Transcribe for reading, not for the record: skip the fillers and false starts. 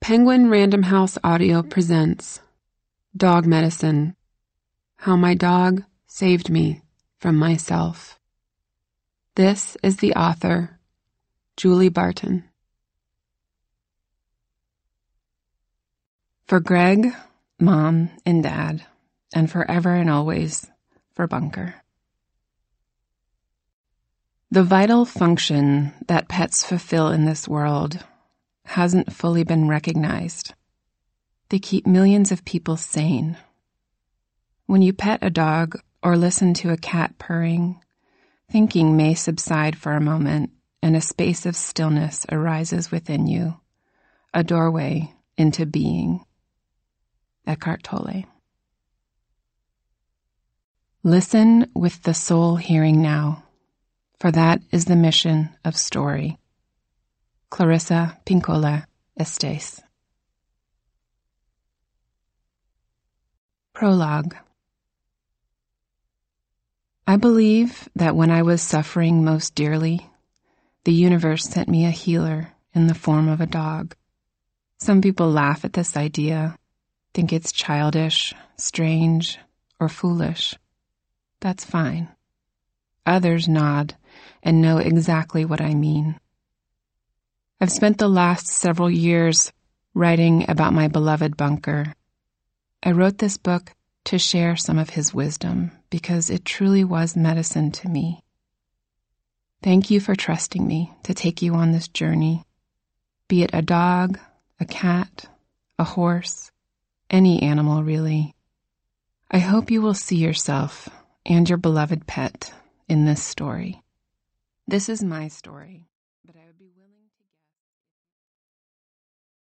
Penguin Random House Audio presents Dog Medicine: How My Dog Saved Me from Myself. This is the author, Julie Barton. For Greg, Mom, and Dad, and forever and always for Bunker. The vital function that pets fulfill in this world hasn't fully been recognized. They keep millions of people sane. When you pet a dog or listen to a cat purring, thinking may subside for a moment and a space of stillness arises within you, a doorway into being. Eckhart Tolle. Listen with the soul hearing now, for that is the mission of story. Clarissa Pinkola Estes. Prologue. I believe that when I was suffering most dearly, the universe sent me a healer in the form of a dog. Some people laugh at this idea, think it's childish, strange, or foolish. That's fine. Others nod and know exactly what I mean. I've spent the last several years writing about my beloved Bunker. I wrote this book to share some of his wisdom because it truly was medicine to me. Thank you for trusting me to take you on this journey, be it a dog, a cat, a horse, any animal really. I hope you will see yourself and your beloved pet in this story. This is my story.